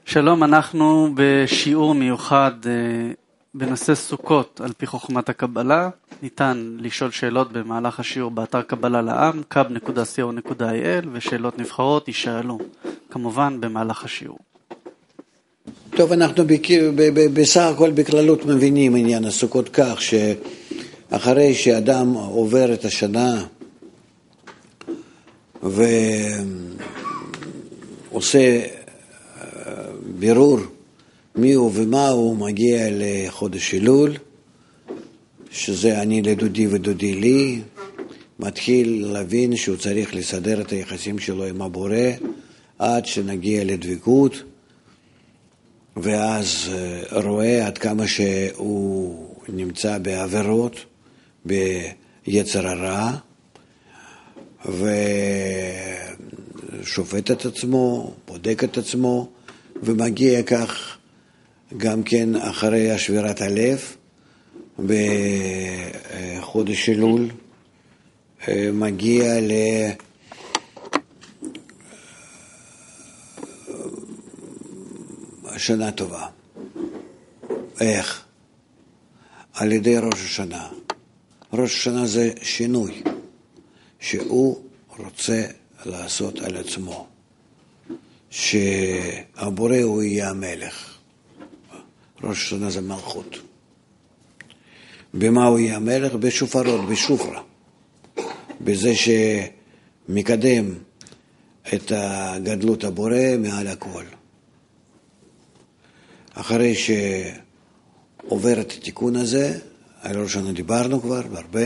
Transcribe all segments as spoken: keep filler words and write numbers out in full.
שלום, אנחנו בשיעור מיוחד בנושא סוכות על פי חוכמת הקבלה. ניתן לשאול שאלות במהלך השיעור באתר קבלה לעם, קאב נקודה סי או נקודה איי אל, ושאלות נבחרות יישאלו, כמובן במהלך השיעור. טוב, אנחנו בסך הכל בכללות מבינים עניין הסוכות כך שאחרי שאדם עובר את השנה ועושה בירור מי הוא ומה הוא, מגיע לחודש אלול, שזה אני לדודי ודודי לי, מתחיל להבין שהוא צריך לסדר את היחסים שלו עם הבורא עד שנגיע לדבקות, ואז רואה עד כמה שהוא נמצא בעבירות, ביצר הרע, ושופט את עצמו, בודק את עצמו, ומגיע כך גם כן אחרי השבירת הלב בחודש אלול, מגיע לשנה טובה. איך? על ידי ראש השנה. ראש השנה זה שינוי שהוא רוצה לעשות על עצמו, שהבורא הוא יהיה המלך. ראש השנה זה מלכות. במה הוא יהיה המלך? בשופרות, בשופרה. בזה שמקדם את הגדלות הבורא מעל הכל. אחרי שעובר את התיקון הזה, על ראש השנה דיברנו כבר הרבה,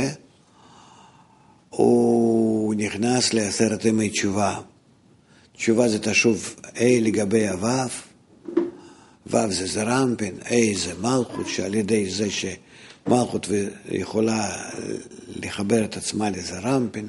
הוא נכנס לעשרת ימי תשובה. תשובה זה תשוב A לגבי הוו, וו זה זרמפן, A זה מלכות, שעל ידי זה שמלכות יכולה לחבר את עצמה לזרמפן,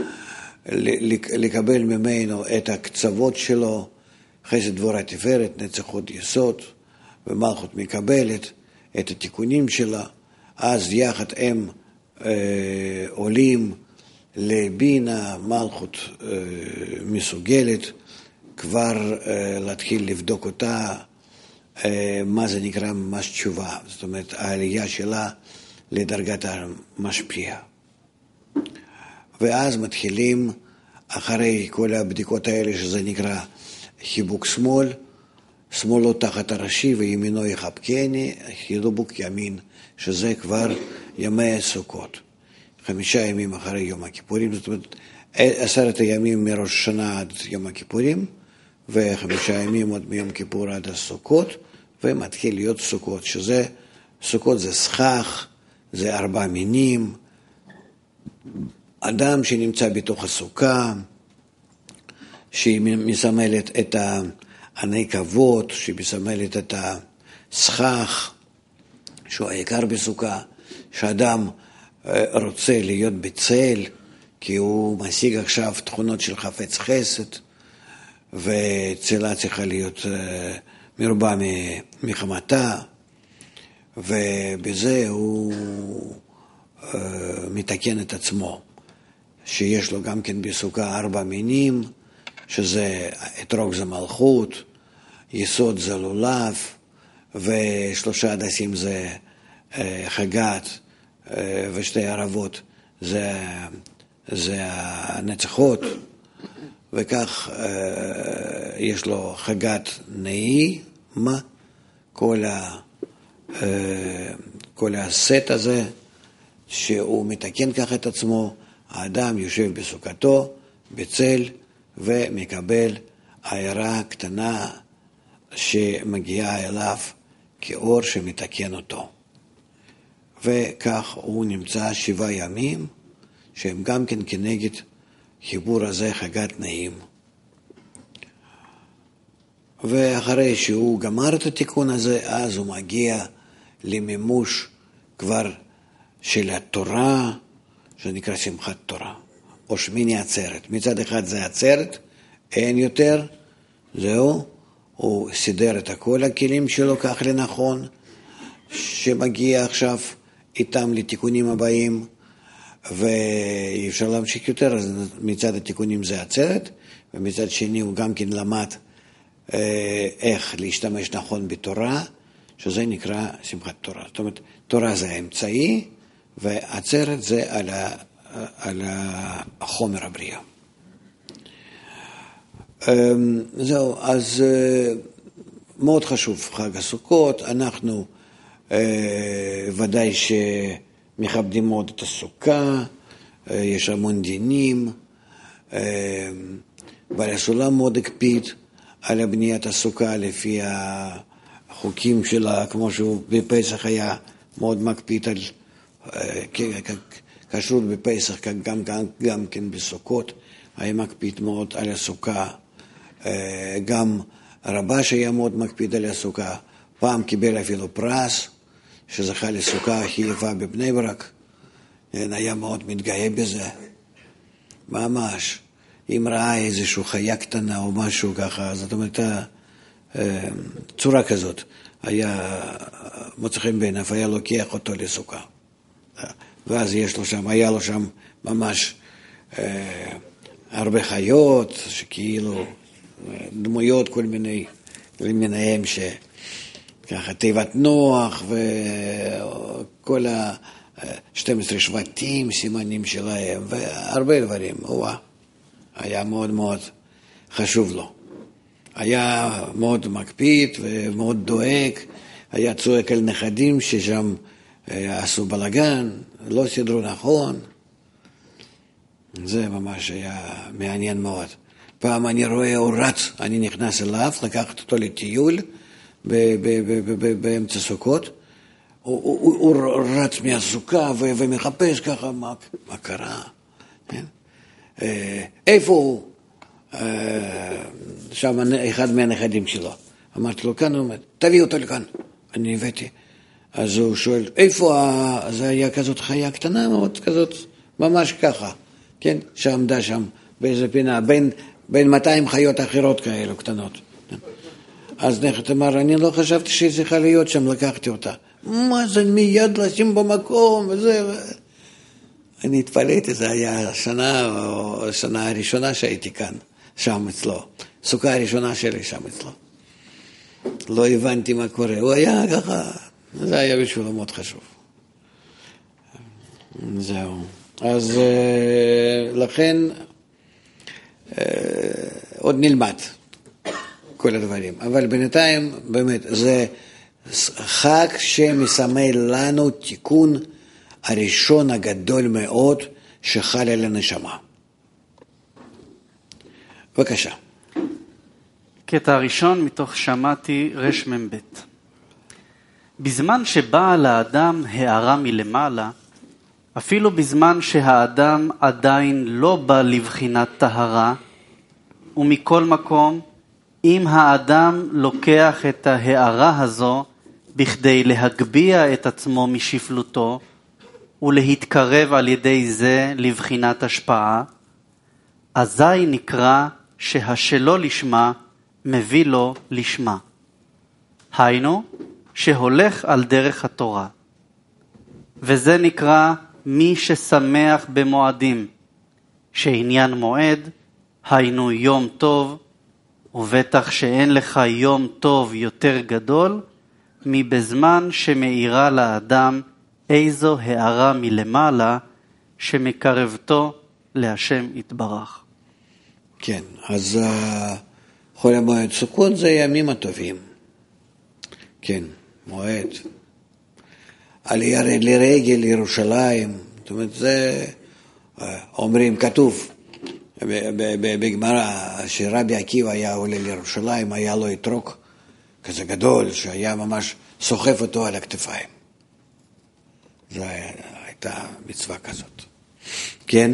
לקבל ממנו את הקצוות שלו, חסד דבורה תפארת, נצח הוד יסוד, ומלכות מקבלת את התיקונים שלה, אז יחד הם אה, עולים לבינה, מלכות אה, מסוגלת כבר אה, להתחיל לבדוק אותה, אה, מה זה נקרא ממש תשובה, זאת אומרת העלייה שלה לדרגת המשפיע. ואז מתחילים אחרי כל הבדיקות האלה, שזה נקרא חיבוק שמאל, שמאלו תחת הראשי וימינו יחבקני, חיבוק ימין, שזה כבר ימי הסוכות. חמישה ימים אחרי יום הכיפורים, זאת אומרת, עשרת הימים מראש השנה עד יום הכיפורים, וחמישה ימים עוד מיום כיפור עד הסוכות, ומתחיל להיות סוכות, שזה, סוכות זה סכך, זה ארבע מינים, אדם שנמצא בתוך הסוכה, שהיא מסמלת את הנקבות, שהיא מסמלת את הסכך, שהוא העיקר בסוכה, שאדם רוצה להיות בצל, כי הוא משיג עכשיו תכונות של חפץ חסד, וצלה צריכה להיות מרובה מחמתה, ובזה הוא מתקן את עצמו, שיש לו גם כן בסוכה ארבע מינים, שזה אתרוג זה מלכות, יסוד זה לולב, ושלושה הדסים זה חגת, ושתי ערבות זה, זה הנצחות, וכך יש לו חגת נאי, מה? כל, ה, כל הסט הזה, שהוא מתקן כך את עצמו, האדם יושב בסוכתו, בצל, ומקבל הערה קטנה שמגיעה אליו כאור שמתקן אותו. וכך הוא נמצא שבעה ימים, שהם גם כן כנגד חיבור הזה חגת נעים. ואחרי שהוא גמר את התיקון הזה, אז הוא מגיע למימוש כבר של התורה, שנקרא שמחת תורה, או שמיני עצרת. מצד אחד זה עצרת, אין יותר, זהו, הוא סידר את כל הכלים שלו כך לנכון, שמגיע עכשיו איתם לתיקונים הבאים, ואי אפשר להמשיך יותר, אז מצד התיקונים זה עצרת, ומצד שני הוא גם כן למד איך להשתמש נכון בתורה, שזה נקרא שמחת תורה. זאת אומרת, תורה זה האמצעי, ועצרת זה על, ה, על החומר הבריאה. זהו, אז מאוד חשוב חג הסוכות, אנחנו ודאי שמכבדים מאוד את הסוכה, יש המון דינים, בעל הסולם מאוד הקפיד על בניית הסוכה לפי החוקים שלה, כמו שהוא בפסח היה מאוד מקפיד על כשרות בפסח, גם, גם, גם כן בסוכות, היה מקפיד מאוד על הסוכה, גם רבש היה מאוד מקפיד על הסוכה, פעם קיבל אפילו פרס, שזכה לסוכה הכי יפה בבני ברק, היה מאוד מתגאה בזה, ממש. אם ראה איזושהי חיה קטנה או משהו ככה, זאת אומרת, צורה כזאת, היה מוצא חן בעיניו, היה לוקח אותו לסוכה. ואז יש לו שם, היה לו שם ממש אה, הרבה חיות, שכאילו דמויות כל מיני, למיניהם שככה תיבת נוח וכל ה-שנים עשר שבטים, סימנים שלהם, והרבה דברים, וואה. היה מאוד מאוד חשוב לו. היה מאוד מקפיד ומאוד דואג, היה צועק על נכדים ששם עשו בלגן, לא סדרו נכון. זה ממש היה מעניין מאוד. פעם אני רואה, הוא רץ, אני נכנס אליו, לקחת אותו לטיול באמצע סוכות, הוא רץ מהסוכה ומחפש ככה מה קרה. איפה הוא? שם אחד מהנכדים שלו. אמרתי לו, כאן הוא אומר, תביא אותו לכאן. אני הבאתי. אז הוא שואל, איפה זה היה כזאת חיה קטנה מאוד, כזאת, ממש ככה, כן? שעמדה שם באיזה פינה, בין, בין מאתיים חיות אחרות כאלו קטנות. אז נכד אמר, אני לא חשבתי שהיא צריכה להיות שם, לקחתי אותה. מה זה מיד לשים במקום וזה... אני התפלאתי, זה היה השנה, או השנה הראשונה שהייתי כאן, שם אצלו. סוכה הראשונה שלי שם אצלו. לא הבנתי מה קורה, הוא היה ככה, זה היה בשבילו מאוד חשוב. זהו. אז לכן, עוד נלמד כל הדברים. אבל בינתיים, באמת, זה חג שמסמל לנו תיקון הראשון הגדול מאוד שחל על הנשמה. בבקשה. קטע הראשון מתוך שמעתי רש ממבט. בזמן שבאה לאדם הערה מלמעלה, אפילו בזמן שהאדם עדיין לא בא לבחינת טהרה, ומכל מקום, אם האדם לוקח את ההערה הזו בכדי להגביה את עצמו משפלותו, ולהתקרב על ידי זה לבחינת השפעה, אזי נקרא שהשלא לשמה מביא לו לשמה. היינו, שהולך על דרך התורה. וזה נקרא מי ששמח במועדים, שעניין מועד, היינו יום טוב, ובטח שאין לך יום טוב יותר גדול, מבזמן שמאירה לאדם איזו הערה מלמעלה שמקרבתו להשם יתברך. כן, אז חול המועד סוכות זה ימים הטובים. כן, מועד. עלייה לרגל לירושלים, זאת אומרת, זה אומרים, כתוב בגמרא שרבי עקיבא היה עולה לירושלים, היה לו אתרוג כזה גדול שהיה ממש סוחף אותו על הכתפיים. זו הייתה מצווה כזאת. כן?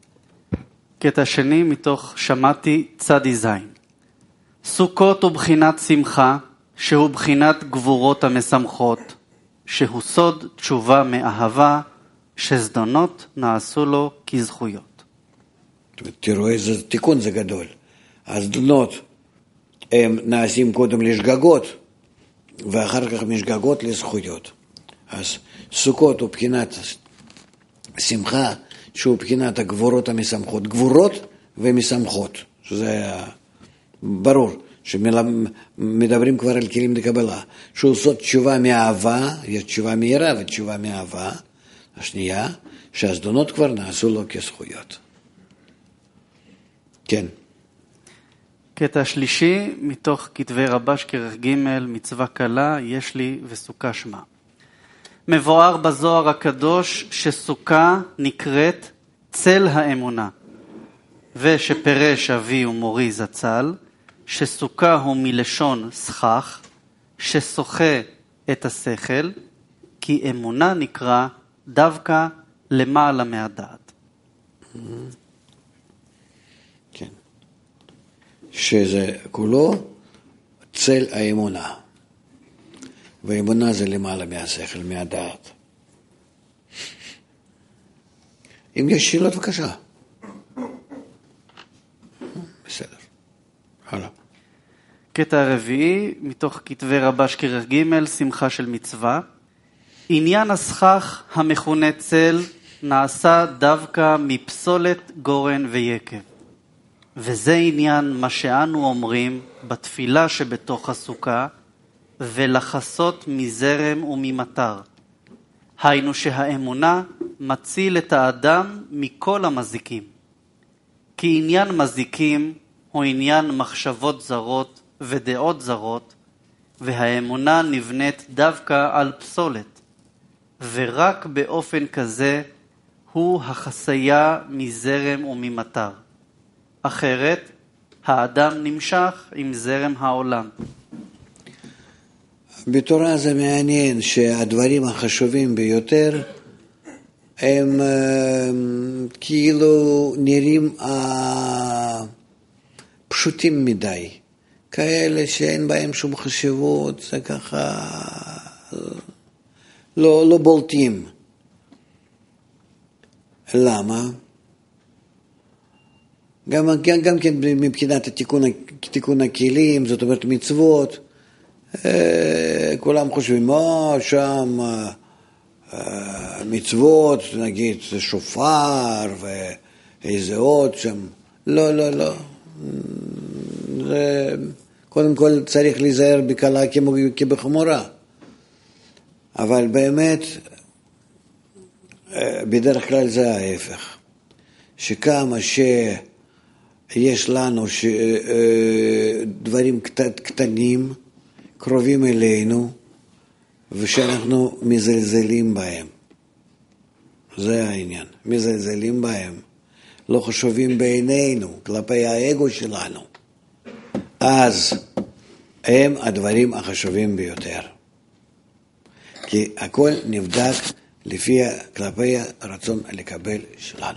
קטע שני מתוך שמעתי צדי זין. סוכות הוא בחינת שמחה, שהוא בחינת גבורות המשמחות, שהוא סוד תשובה מאהבה, שזדונות נעשו לו כזכויות. תראו איזה תיקון זה גדול. הזדונות הם נעשים קודם לשגגות, ואחר כך משגגות לזכויות. אז סוכות הוא בחינת שמחה, שהוא בחינת הגבורות המשמחות. גבורות ומשמחות, שזה ברור שמדברים כבר על כלים לקבלה, שעושות תשובה מאהבה, יש תשובה מהירה ותשובה מאהבה, השנייה, שהזדונות כבר נעשו לו כזכויות. כן. קטע שלישי, מתוך כתבי רבש כרך ג' מצווה קלה, יש לי וסוכה שמה. מבואר בזוהר הקדוש שסוכה נקראת צל האמונה, ושפרש אבי ומורי זצ"ל, שסוכה הוא מלשון סכך, ששוחה את השכל, כי אמונה נקרא דווקא למעלה מהדעת. כן. שזה כולו צל האמונה. והאמונה זה למעלה מהשכל, מהדעת. אם יש שאלות, בבקשה. בסדר. הלאה. קטע רביעי, מתוך כתבי רבש כרך ג' שמחה של מצווה. עניין הסכך המכונה צל נעשה דווקא מפסולת גורן ויקב. וזה עניין מה שאנו אומרים בתפילה שבתוך הסוכה, ולחסות מזרם וממטר. היינו שהאמונה מציל את האדם מכל המזיקים. כי עניין מזיקים הוא עניין מחשבות זרות ודעות זרות, והאמונה נבנית דווקא על פסולת, ורק באופן כזה הוא החסייה מזרם וממטר. אחרת, האדם נמשך עם זרם העולם. בתורה זה מעניין שהדברים החשובים ביותר הם כאילו נראים פשוטים מדי, כאלה שאין בהם שום חשיבות, זה ככה לא, לא בולטים. למה? גם, גם, גם כן מבחינת התיקון, תיקון הכלים, זאת אומרת מצוות, כולם חושבים, מה שם מצוות, נגיד זה שופר ואיזה עוד שם. לא, לא, לא. זה, קודם כל צריך להיזהר בקלה כבחמורה. אבל באמת, בדרך כלל זה ההפך. שכמה שיש לנו דברים קטנים, קרובים אלינו, ושאנחנו מזלזלים בהם. זה העניין. מזלזלים בהם. לא חשובים בעינינו, כלפי האגו שלנו. אז הם הדברים החשובים ביותר. כי הכל נבדק לפי כלפי הרצון לקבל שלנו.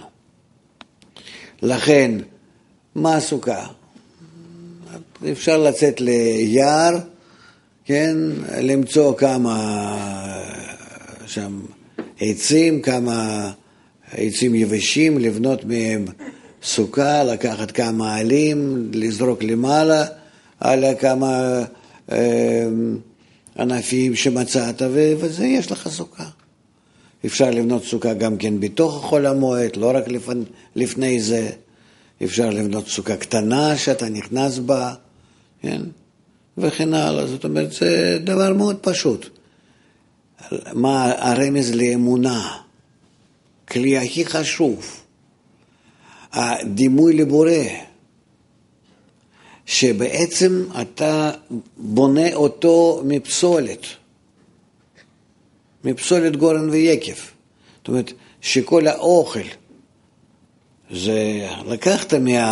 לכן, מה הסוכה? אפשר לצאת ליער, כן, למצוא כמה שם עצים, כמה עצים יבשים, לבנות מהם סוכה, לקחת כמה עלים, לזרוק למעלה, על כמה אה, ענפים שמצאת, וזה יש לך סוכה. אפשר לבנות סוכה גם כן בתוך חול המועד, לא רק לפני, לפני זה. אפשר לבנות סוכה קטנה שאתה נכנס בה, כן? וכן הלאה. זאת אומרת, זה דבר מאוד פשוט. מה הרמז לאמונה? כלי הכי חשוב. הדימוי לבורא. שבעצם אתה בונה אותו מפסולת. מפסולת גורן ויקב. זאת אומרת, שכל האוכל, זה לקחת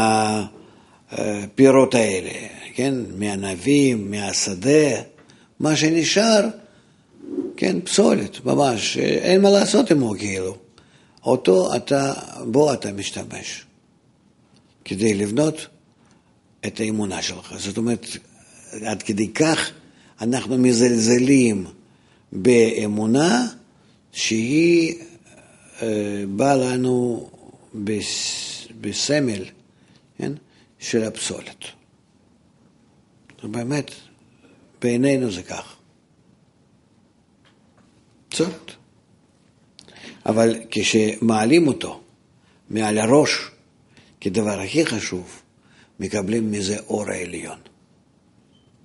מהפירות האלה, כן? מהענבים, מהשדה, מה שנשאר, כן, פסולת, ממש, אין מה לעשות עמו כאילו. אותו אתה, בו אתה משתמש, כדי לבנות את האמונה שלך. זאת אומרת, עד כדי כך אנחנו מזלזלים באמונה שהיא אה, באה לנו בסמל, כן? של הפסולת. באמת, בעינינו זה כך. פסולת. אבל כשמעלים אותו מעל הראש, כדבר הכי חשוב, מקבלים מזה אור העליון.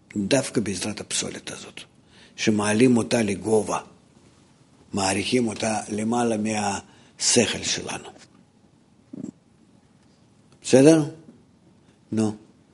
דווקא בעזרת הפסולת הזאת, שמעלים אותה לגובה, מעריכים אותה למעלה מהשכל שלנו. בסדר? נו.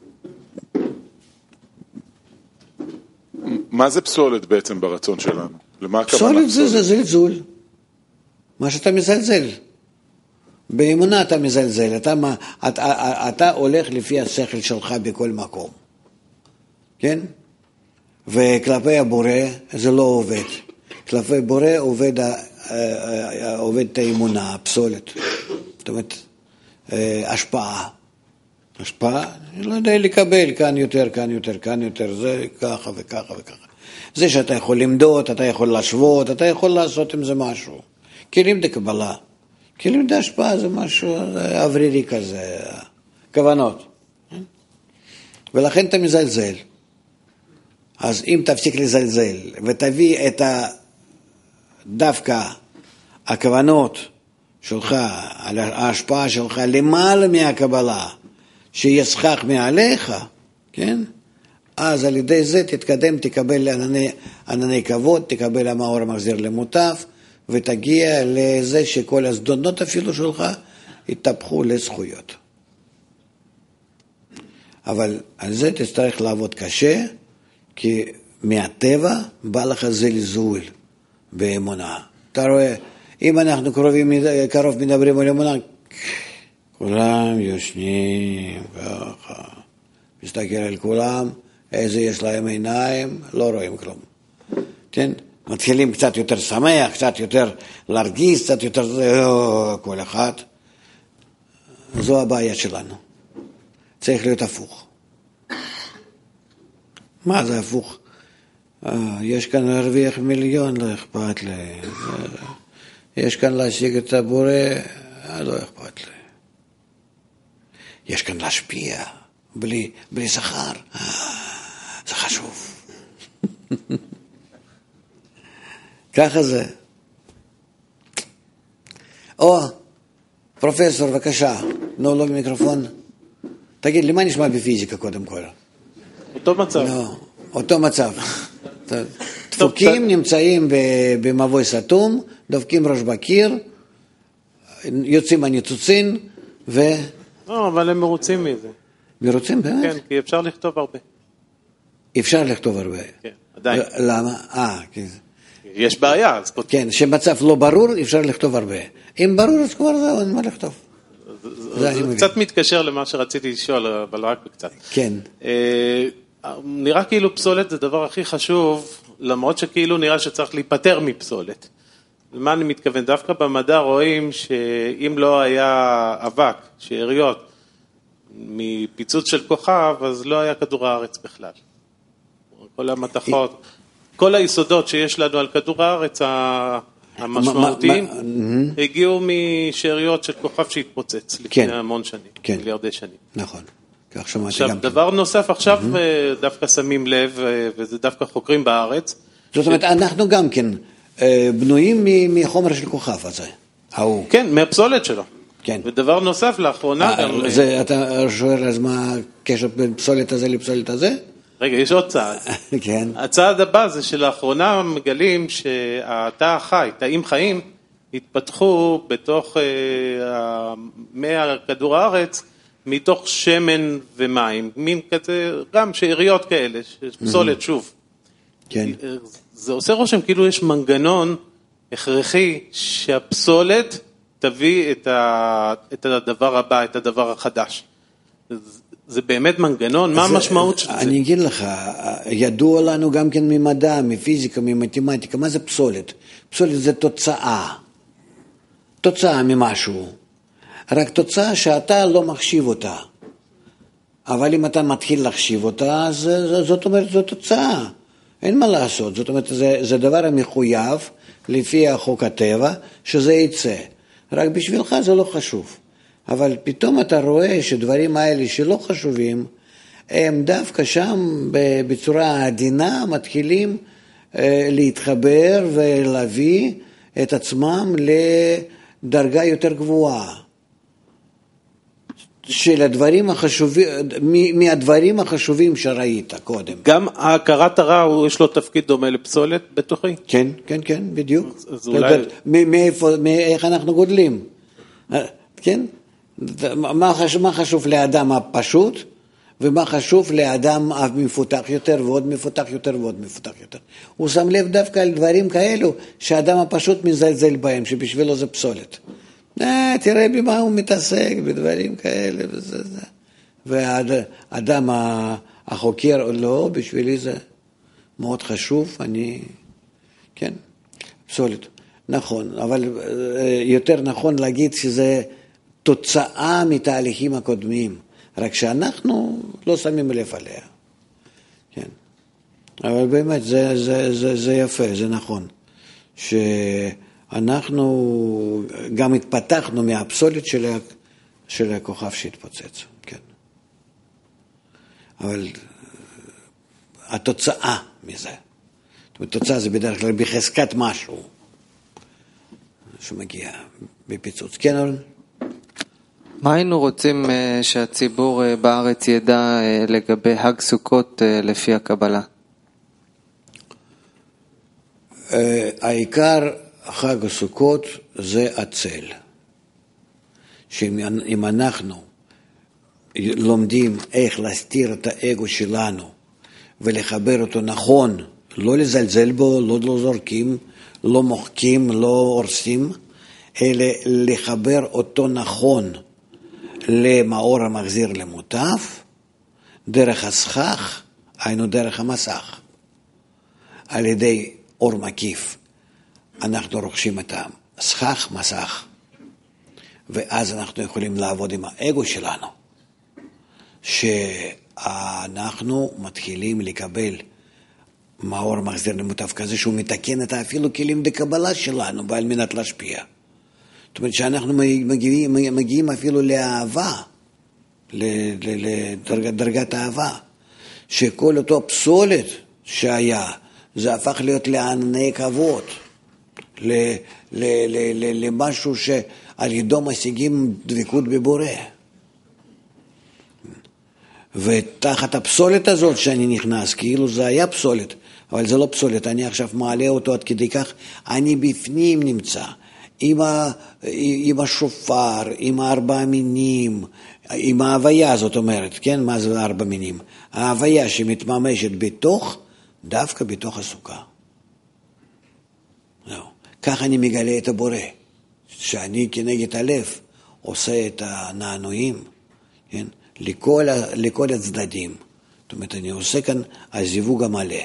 מה זה פסולת בעצם ברצון שלנו? למה הכוונה פסולת זה, זה זלזול. מה שאתה מזלזל. באמונה אתה מזלזל. אתה, אתה, אתה הולך לפי השכל שלך בכל מקום. כן? וכלפי הבורא זה לא עובד. כלפי בורא עובד, עובד את האמונה, הפסולת. זאת אומרת, השפעה. השפעה, אני לא יודע לקבל, כאן יותר, כאן יותר, כאן יותר, זה ככה וככה וככה. זה שאתה יכול למדוד, אתה יכול להשוות, אתה יכול לעשות עם זה משהו. כלים דקבלה. כלים דהשפעה זה משהו אוורירי כזה, כוונות. ולכן אתה מזלזל. אז אם תפסיק לזלזל ותביא את דווקא הכוונות שלך, ההשפעה שלך למעלה מהקבלה, שישכח מעליך, כן? אז על ידי זה תתקדם, תקבל ענני, ענני כבוד, תקבל המאור המחזיר למוטף, ותגיע לזה שכל הזדונות אפילו שלך יתהפכו לזכויות. אבל על זה תצטרך לעבוד קשה, כי מהטבע בא לך זלזול באמונה. אתה רואה, אם אנחנו קרובים, קרוב מדברים על אמונה, כולם יושנים ככה, מסתכל על כולם, איזה יש להם עיניים, לא רואים כלום. כן? מתחילים קצת יותר שמח, קצת יותר להרגיש, קצת יותר כל אחד. זו הבעיה שלנו. צריך להיות הפוך. מה זה הפוך? יש כאן להרוויח מיליון, לא אכפת לי. יש כאן להשיג את הבורא, לא אכפת לי. יש כאן להשפיע, בלי, בלי שכר. זה חשוב. ככה זה. או, פרופסור, בבקשה, נו, לא במיקרופון. תגיד, למה נשמע בפיזיקה קודם כל? אותו מצב. לא, אותו מצב. דפוקים נמצאים במבוי סתום, דופקים ראש בקיר, יוצאים הניצוצין, ו... לא, אבל הם מרוצים מזה. מרוצים, באמת? כן, כי אפשר לכתוב הרבה. אפשר לכתוב הרבה. כן, עדיין. למה? אה, כן. יש בעיה, אז כותב. כן, שמצב לא ברור, אפשר לכתוב הרבה. אם ברור, אז כבר זהו, אין מה לכתוב. זה קצת מתקשר למה שרציתי לשאול, אבל רק בקצת. כן. נראה כאילו פסולת זה דבר הכי חשוב, למרות שכאילו נראה שצריך להיפטר מפסולת. למה אני מתכוון? דווקא במדע רואים שאם לא היה אבק, שאריות, מפיצוץ של כוכב, אז לא היה כדור הארץ בכלל. כל המתכות, כל היסודות שיש לנו על כדור הארץ המשמעותיים, הגיעו משאריות של כוכב שהתפוצץ לפני המון שנים, מיליארדי שנים. נכון. עכשיו, דבר נוסף, עכשיו דווקא שמים לב, וזה דווקא חוקרים בארץ. זאת אומרת, אנחנו גם כן בנויים מחומר של כוכב הזה. כן, מהפסולת שלו. כן. ודבר נוסף, לאחרונה גם... אתה שואל אז מה הקשר בין פסולת הזה לפסולת הזה? רגע, יש עוד צעד. כן. הצעד הבא זה שלאחרונה מגלים שהתא החי, תאים חיים, התפתחו בתוך מי כדור הארץ, מתוך שמן ומים, מין כזה, גם שאריות כאלה, פסולת שוב. כן. זה עושה רושם כאילו יש מנגנון הכרחי שהפסולת תביא את, ה, את הדבר הבא, את הדבר החדש. זה באמת מנגנון? מה המשמעות של זה? אני אגיד לך, ידוע לנו גם כן ממדע, מפיזיקה, ממתמטיקה, מה זה פסולת? פסולת זה תוצאה. תוצאה ממשהו. רק תוצאה שאתה לא מחשיב אותה. אבל אם אתה מתחיל לחשיב אותה, אז זאת אומרת, זו תוצאה. אין מה לעשות. זאת אומרת, זה, זה דבר המחויב לפי החוק הטבע, שזה יצא. רק בשבילך זה לא חשוב. אבל פתאום אתה רואה שדברים האלה שלא חשובים, הם דווקא שם בצורה עדינה מתחילים להתחבר ולהביא את עצמם לדרגה יותר גבוהה. של הדברים החשובים, מהדברים החשובים שראית קודם. גם הכרת הרע, יש לו תפקיד דומה לפסולת בתוכי? כן, כן, כן, בדיוק. אז אולי... מאיפה, איך אנחנו גודלים? כן? מה חשוב, מה חשוב לאדם הפשוט, ומה חשוב לאדם המפותח יותר, ועוד מפותח יותר, ועוד מפותח יותר. הוא שם לב דווקא על דברים כאלו, שהאדם הפשוט מזלזל בהם, שבשבילו זה פסולת. אה, תראה במה הוא מתעסק, בדברים כאלה, וזה זה. והאדם החוקר, לא, בשבילי זה מאוד חשוב, אני, כן, פסולת. נכון, אבל יותר נכון להגיד שזה תוצאה מתהליכים הקודמים, רק שאנחנו לא שמים לב עליה. כן. אבל באמת זה, זה, זה, זה יפה, זה נכון. שאנחנו גם התפתחנו מהפסולת של, של הכוכב שהתפוצץ. כן. אבל התוצאה מזה, התוצאה זה בדרך כלל בחזקת משהו שמגיע בפיצוץ. כן, אורן? מה היינו רוצים שהציבור בארץ ידע לגבי חג סוכות לפי הקבלה? העיקר חג הסוכות זה הצל. שאם אנחנו לומדים איך להסתיר את האגו שלנו ולחבר אותו נכון, לא לזלזל בו, לא, לא זורקים, לא מוחקים, לא הורסים, אלא לחבר אותו נכון למאור המחזיר למוטף, דרך הסכך, היינו דרך המסך. על ידי אור מקיף, אנחנו רוכשים את הסכך, מסך, ואז אנחנו יכולים לעבוד עם האגו שלנו, שאנחנו מתחילים לקבל מאור מחזיר למוטף כזה, שהוא מתקן את אפילו כלים דקבלה שלנו, ועל מנת להשפיע. זאת אומרת שאנחנו מגיעים, מגיעים אפילו לאהבה, לדרגת האהבה, שכל אותו פסולת שהיה, זה הפך להיות לענני כבוד, למשהו שעל ידו משיגים דבקות בבורא. ותחת הפסולת הזאת שאני נכנס, כאילו זה היה פסולת, אבל זה לא פסולת, אני עכשיו מעלה אותו עד כדי כך, אני בפנים נמצא. עם, ה, עם השופר, עם הארבע המינים, עם ההוויה, זאת אומרת, כן? מה זה ארבע מינים? ההוויה שמתממשת בתוך, דווקא בתוך הסוכה. לא. כך אני מגלה את הבורא, שאני כנגד הלב עושה את הנענועים, כן? לכל, לכל הצדדים. זאת אומרת, אני עושה כאן הזיווג המלא.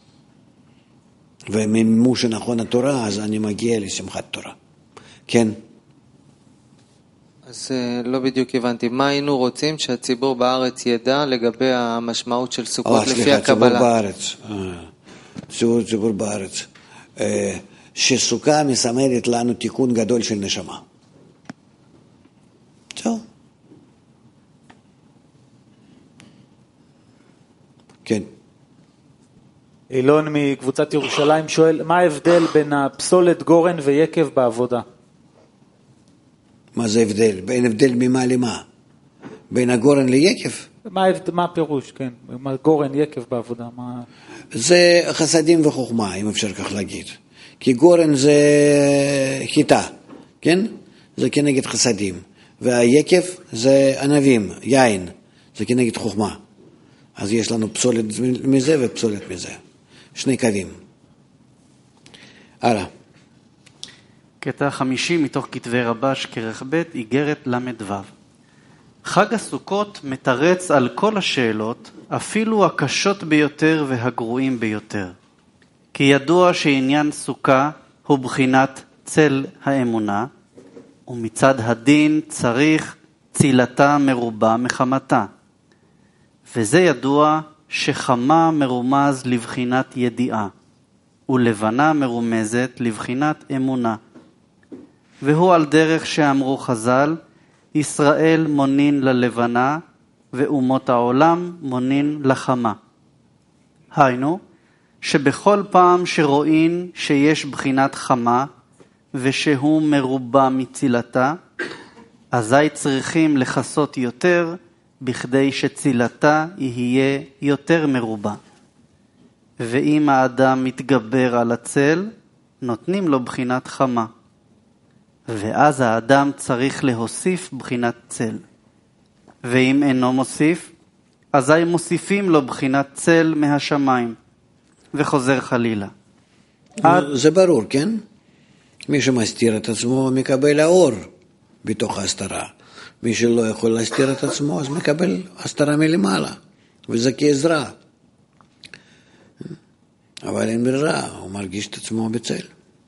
וממימוש הנכון התורה, אז אני מגיע לשמחת תורה. כן. אז לא בדיוק הבנתי. מה היינו רוצים שהציבור בארץ ידע לגבי המשמעות של סוכות לפי סליחה, הקבלה? ציבור בארץ. ציבור, ציבור בארץ. שסוכה מסמלת לנו תיקון גדול של נשמה. זהו. כן. אילון מקבוצת ירושלים שואל, מה ההבדל בין הפסולת גורן ויקב בעבודה? מה זה הבדל? בין הבדל ממה למה? בין הגורן ליקב? מה, מה הפירוש, כן? מה גורן, יקב בעבודה? מה... זה חסדים וחוכמה, אם אפשר כך להגיד. כי גורן זה חיטה, כן? זה כנגד חסדים. והיקב זה ענבים, יין, זה כנגד חוכמה. אז יש לנו פסולת מזה ופסולת מזה. שני קווים. הלאה. קטע חמישי מתוך כתבי רבש כרך ב' איגרת למד ו'. חג הסוכות מתרץ על כל השאלות, אפילו הקשות ביותר והגרועים ביותר. כי ידוע שעניין סוכה הוא בחינת צל האמונה, ומצד הדין צריך צילתה מרובה מחמתה. וזה ידוע שחמה מרומז לבחינת ידיעה, ולבנה מרומזת לבחינת אמונה. והוא על דרך שאמרו חז"ל, ישראל מונין ללבנה, ואומות העולם מונין לחמה. היינו, שבכל פעם שרואים שיש בחינת חמה, ושהוא מרובה מצילתה, אזי צריכים לחסות יותר, בכדי שצילתה יהיה יותר מרובה. ואם האדם מתגבר על הצל, נותנים לו בחינת חמה. ואז האדם צריך להוסיף בחינת צל. ואם אינו מוסיף, אזי מוסיפים לו בחינת צל מהשמיים, וחוזר חלילה. עד... זה ברור, כן? מי שמסתיר את עצמו מקבל האור בתוך ההסתרה. מי שלא יכול להסתיר את עצמו, אז מקבל הסתרה מלמעלה, וזה כעזרה. אבל אין ברירה, הוא מרגיש את עצמו בצל.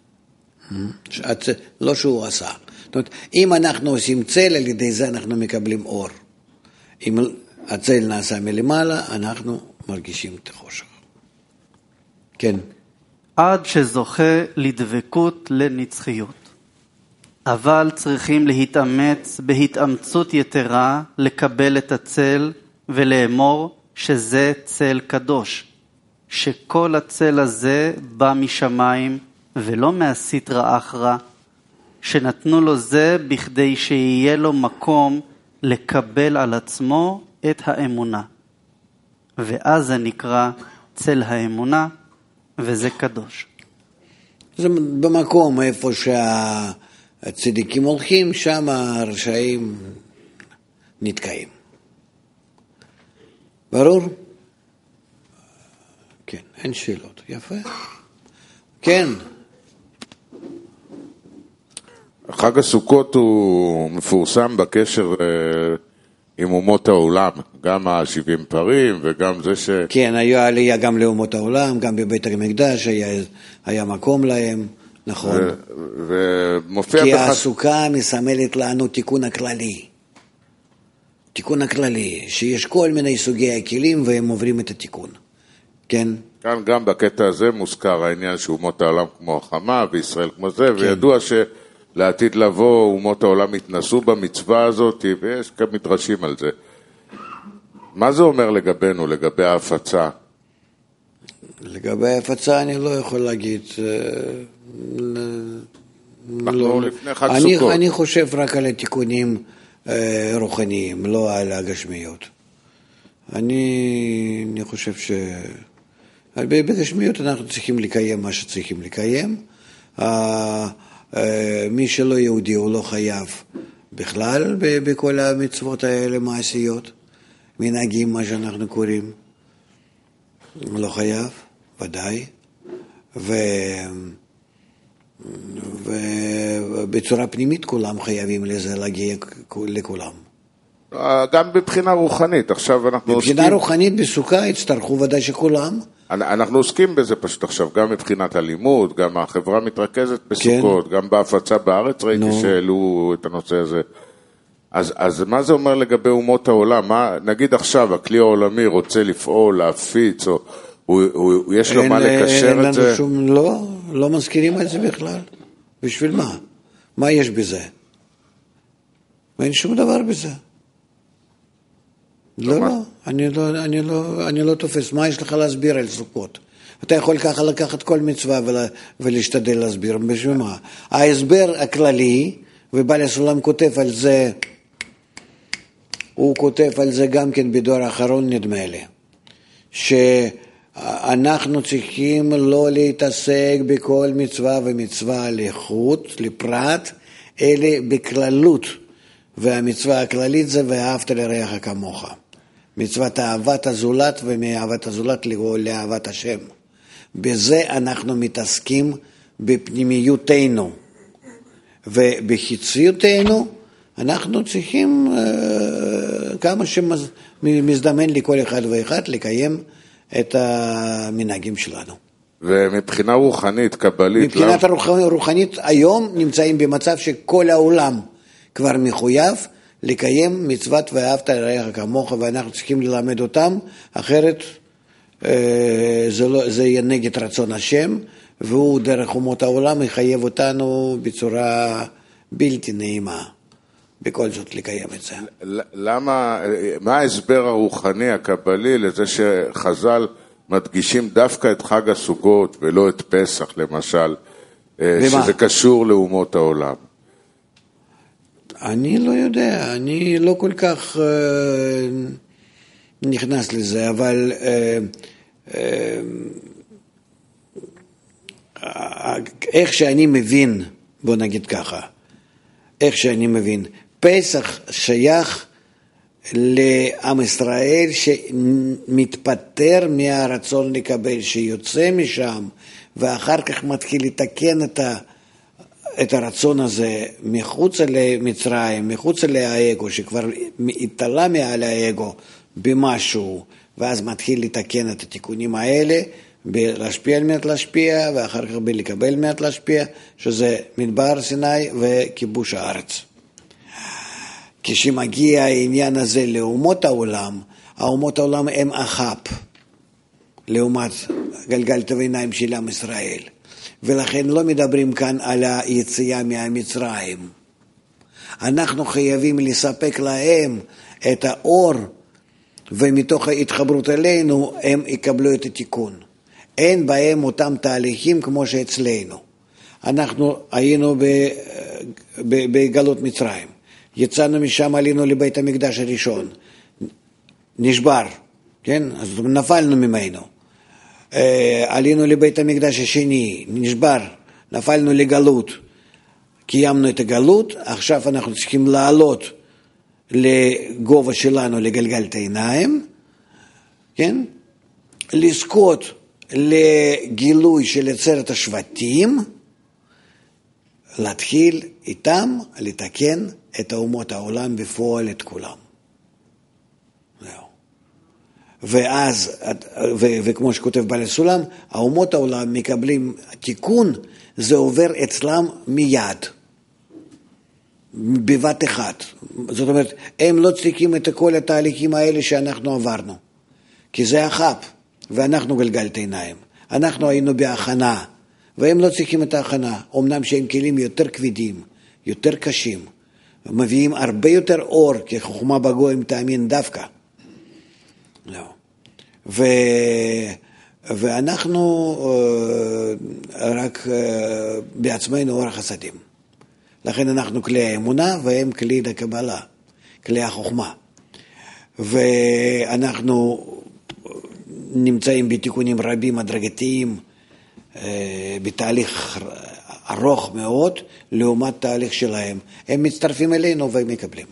לא שהוא עשה. זאת אומרת, אם אנחנו עושים צל, על ידי זה אנחנו מקבלים אור. אם הצל נעשה מלמעלה, אנחנו מרגישים את החושך. כן. עד שזוכה לדבקות לנצחיות. אבל צריכים להתאמץ בהתאמצות יתרה לקבל את הצל ולאמור שזה צל קדוש. שכל הצל הזה בא משמיים ולא מהסטרא אחרא, שנתנו לו זה בכדי שיהיה לו מקום לקבל על עצמו את האמונה. ואז זה נקרא צל האמונה, וזה קדוש. זה במקום איפה שהצדיקים הולכים, שם הרשעים נתקעים. ברור? כן, אין שאלות. יפה. כן. חג הסוכות הוא מפורסם בקשר עם אומות העולם, גם השבעים פרים וגם זה ש... כן, היה עלייה גם לאומות העולם, גם בבית המקדש היה, היה מקום להם, נכון. ו- ומופיע כי בח... הסוכה מסמלת לנו תיקון הכללי. תיקון הכללי, שיש כל מיני סוגי הכלים והם עוברים את התיקון. כן? כאן גם בקטע הזה מוזכר העניין שאומות העולם כמו החמה וישראל כמו זה, כן. וידוע שלעתיד לבוא אומות העולם התנסו במצווה הזאת, ויש גם מדרשים על זה. מה זה אומר לגבינו, לגבי ההפצה? לגבי ההפצה אני לא יכול להגיד. אנחנו לא, לפני חג אני, סוכות. אני חושב רק על התיקונים רוחניים, לא על הגשמיות. אני, אני חושב ש... בגשמיות אנחנו צריכים לקיים מה שצריכים לקיים. מי שלא יהודי הוא לא חייב בכלל בכל המצוות האלה מעשיות. מנהגים, מה שאנחנו קוראים, לא חייב, ודאי, ו... ובצורה פנימית כולם חייבים לזה להגיע לכולם. גם בבחינה רוחנית, עכשיו אנחנו עוסקים... בבחינה רוחנית בסוכה הצטרכו ודאי שכולם. אנחנו עוסקים בזה פשוט עכשיו, גם מבחינת הלימוד, גם החברה מתרכזת בסוכות, כן. גם בהפצה בארץ ראיתי no. שאלו את הנושא הזה. אז, אז מה זה אומר לגבי אומות העולם? מה, נגיד עכשיו, הכלי העולמי רוצה לפעול, להפיץ, או הוא, הוא, יש לו אין, מה לקשר את זה? שום, לא, לא מזכירים את זה בכלל. בשביל מה? מה יש בזה? אין שום דבר בזה. לא, לא, אני לא, אני לא, אני לא תופס. מה יש לך להסביר על סוכות? אתה יכול ככה לקחת כל מצווה ול, ולהשתדל להסביר. בשביל מה? ההסבר הכללי, ובעל הסולם כותב על זה, הוא כותב על זה גם כן בדור האחרון נדמה לי, שאנחנו צריכים לא להתעסק בכל מצווה ומצווה לחוט, לפרט, אלא בכללות, והמצווה הכללית זה ואהבת לרעך כמוך. מצוות אהבת הזולת ומאהבת הזולת לאהבת השם. בזה אנחנו מתעסקים בפנימיותנו, ובחיציותנו אנחנו צריכים uh, כמה שמזדמן לכל אחד ואחד לקיים את המנהגים שלנו. ומבחינה רוחנית, קבלית... מבחינת לא... רוחנית, היום נמצאים במצב שכל העולם כבר מחויב לקיים מצוות ואהבת לרעך כמוך, ואנחנו צריכים ללמד אותם, אחרת uh, זה, לא, זה יהיה נגד רצון השם, והוא דרך אומות העולם יחייב אותנו בצורה בלתי נעימה. בכל זאת לקיים את זה. למה, מה ההסבר הרוחני הקבלי לזה שחז"ל מדגישים דווקא את חג הסוכות ולא את פסח למשל, במה? שזה קשור לאומות העולם? אני לא יודע, אני לא כל כך uh, נכנס לזה, אבל uh, uh, איך שאני מבין, בוא נגיד ככה, איך שאני מבין, פסח שייך לעם ישראל שמתפטר מהרצון לקבל, שיוצא משם, ואחר כך מתחיל לתקן את, ה, את הרצון הזה מחוץ למצרים, מחוץ לאגו, שכבר התעלה מעל האגו במשהו, ואז מתחיל לתקן את התיקונים האלה, בלהשפיע על מנת להשפיע, ואחר כך בלקבל מנת להשפיע, שזה מדבר סיני וכיבוש הארץ. כשמגיע העניין הזה לאומות העולם, האומות העולם הם אחאפ, לעומת גלגל הביניים של עם ישראל. ולכן לא מדברים כאן על היציאה מהמצרים. אנחנו חייבים לספק להם את האור, ומתוך ההתחברות אלינו הם יקבלו את התיקון. אין בהם אותם תהליכים כמו שאצלנו. אנחנו היינו בגלות מצרים. יצאנו משם, עלינו לבית המקדש הראשון. נשבר, כן? אז נפלנו ממנו. עלינו לבית המקדש השני, נשבר, נפלנו לגלות. קיימנו את הגלות, עכשיו אנחנו צריכים לעלות לגובה שלנו, לגלגל את העיניים, כן? לזכות לגילוי של עצרת השבטים, להתחיל איתם לתקן את האומות העולם בפועל את כולם. זהו. ואז, ו, וכמו שכותב בעל הסולם, האומות העולם מקבלים תיקון, זה עובר אצלם מיד, בבת אחת. זאת אומרת, הם לא צריכים את כל התהליכים האלה שאנחנו עברנו, כי זה אחאפ, ואנחנו גלגלת עיניים. אנחנו היינו בהכנה, והם לא צריכים את ההכנה, אמנם שהם כלים יותר כבדים, יותר קשים, מביאים הרבה יותר אור, כי חוכמה בגויים תאמין דווקא. לא. ו... ואנחנו רק בעצמנו אור החסדים. לכן אנחנו כלי האמונה, והם כלי הקבלה, כלי החוכמה. ואנחנו נמצאים בתיקונים רבים, הדרגתיים, בתהליך ארוך מאוד, לעומת תהליך שלהם. הם מצטרפים אלינו והם מקבלים.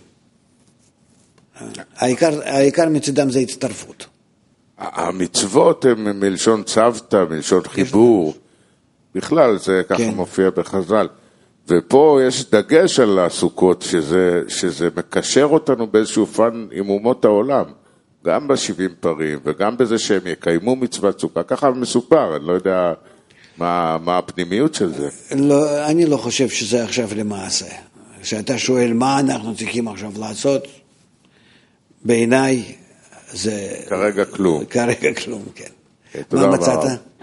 העיקר, העיקר מצדם זה הצטרפות. המצוות הן מלשון צוותא, מלשון חיבור. בכלל זה ככה כן. מופיע בחז"ל. ופה יש דגש על הסוכות, שזה, שזה מקשר אותנו באיזשהו פן עם אומות העולם. גם בשבעים פרים, וגם בזה שהם יקיימו מצוות סוכה. ככה מסופר, אני לא יודע מה, מה הפנימיות של זה. לא, אני לא חושב שזה עכשיו למעשה. כשאתה שואל מה אנחנו צריכים עכשיו לעשות, בעיניי זה... כרגע כלום. כרגע כלום, כן. מה מצאת?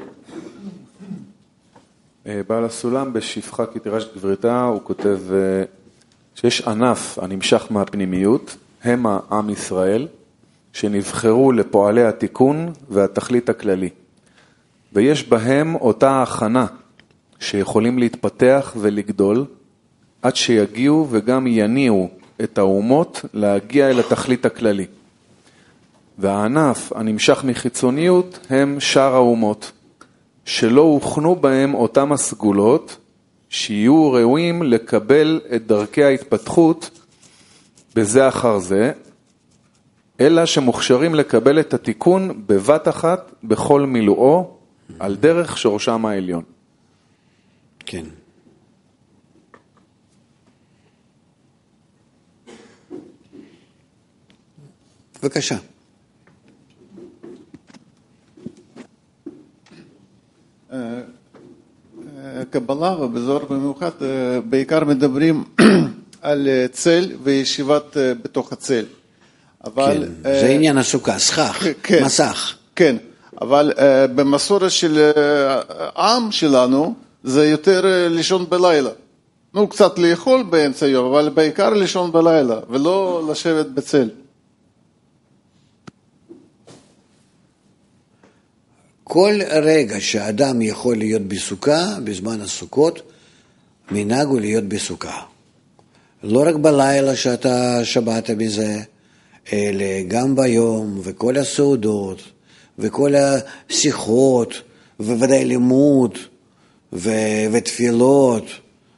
בעל הסולם בשפחה כי תירש גבריתה, הוא כותב שיש ענף הנמשך מהפנימיות, הם העם ישראל, שנבחרו לפועלי התיקון והתכלית הכללי. ויש בהם אותה הכנה שיכולים להתפתח ולגדול, עד שיגיעו וגם יניעו את האומות להגיע אל התכלית הכללי. והענף הנמשך מחיצוניות הם שאר האומות, שלא הוכנו בהם אותם הסגולות, שיהיו ראויים לקבל את דרכי ההתפתחות בזה אחר זה, אלא שמוכשרים לקבל את התיקון בבת אחת בכל מילואו, על דרך שורשם העליון. כן. בבקשה. קבלה ובזוהר במיוחד בעיקר מדברים על צל וישיבת בתוך הצל. אבל כן, זה עניין הסוכה, סכך, כן, מסך. כן, אבל במסורת של העם שלנו זה יותר לישון בלילה. נו, קצת לאכול באמצע יום, אבל בעיקר לישון בלילה, ולא לשבת בצל. כל רגע שאדם יכול להיות בסוכה, בזמן הסוכות, מנהג הוא להיות בסוכה. לא רק בלילה שאתה שבעת בזה, אלא גם ביום, וכל הסעודות, וכל השיחות, וודאי לימוד, ו- ותפילות,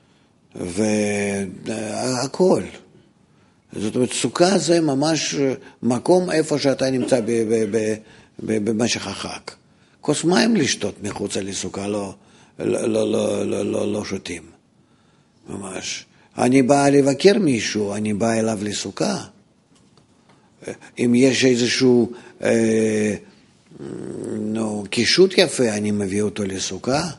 והכל. זאת אומרת, סוכה זה ממש מקום איפה שאתה נמצא ב- ב- ב- ב- במשך החג. כוס מים לשתות מחוץ לסוכה, לא, לא, לא, לא, לא, לא, לא שותים. ממש. אני בא לבקר מישהו, אני בא אליו לסוכה. אם יש איזשהו אה, נו, קישוט יפה, אני מביא אותו לסוכה.